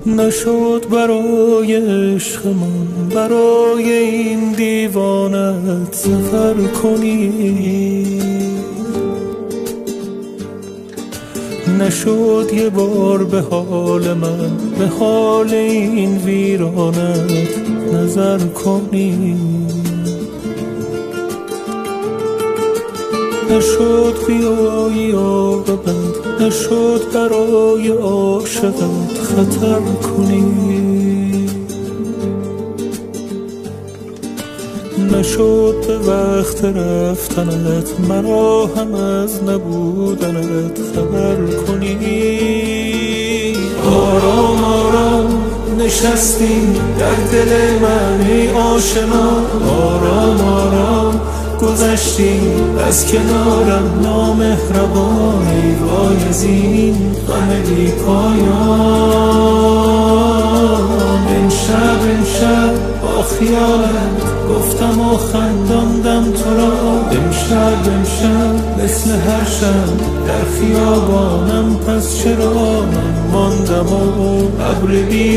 نشد برای عشقمان، برای این دیوانت سفر کنی. نشد یه بار به حال من، به حال این ویرانت نظر کنی. نشد بیایی عاقبت، نشد برای عاشقت خطر کنی. نشد به وقت رفتنت مرا هم از نبودنت خبر کنی. آرام آرام نشستی در دل من ای آشنا، آرام آرام گذشتی از کنارم نامهربان. ای وای از این غم بی پایان. امشب با خیالت گفتم و خنداندم تو را. امشب مثل هر شب در خیابانم، پس چرا من ماندم و ابر بی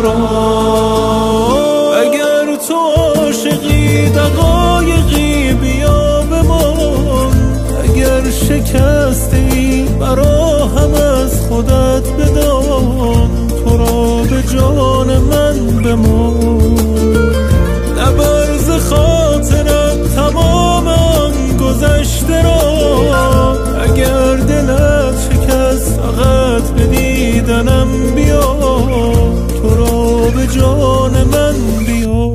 باران. اگر تو عاشقی دقایقی بیا بمان، اگر شکستی مرا هم از خودت بدان. تو را به جان من بمان، نبر ز خاطرم تمام آن گذشته را. اگر دلت شکست فقط به دیدنم بیا، تو را به جان من بیا.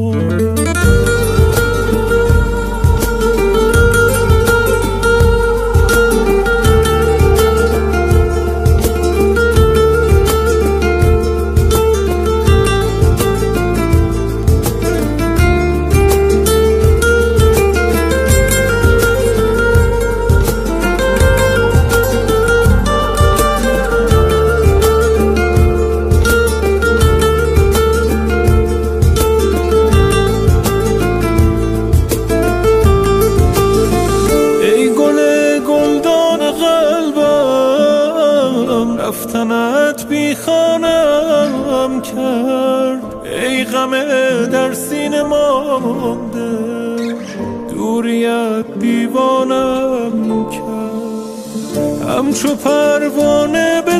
رفتنت بی خانم کرد، ای غم در سینه مانده. دوریت دیوانم کرد، همچو پروانه به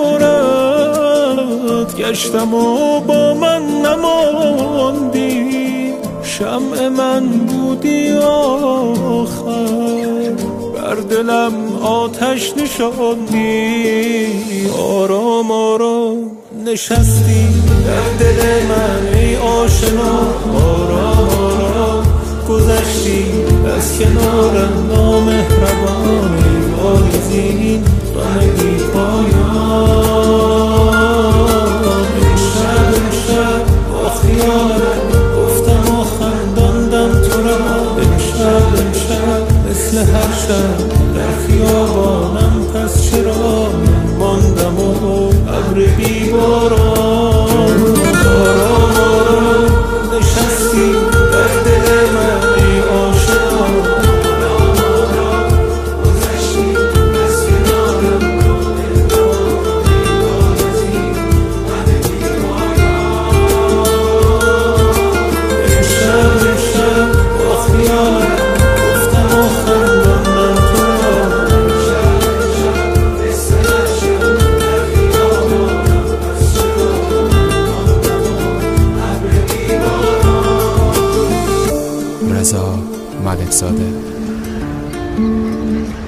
دورت گشتم و با من نماندی. شمع من بودی آخر، بر دلم آتش نشاندی. آرام آرام نشستی در دل من ای آشنا، آرام آرام گذشتی از کنارم نامهربان. ای وای از این غم بی پایان. امشب با خیالت گفتم و خنداندم تو را. امشب مثل هر شب در خیابانم، پس چرا من ماندم و ابر بی باران. آرام آرام نشستی در دل من ای آشنا، آرام آرام گذشتی از کنارم نامهربان. ای وای از این غم بی پایان. امشب با خیالت رضا ملک‌زاده.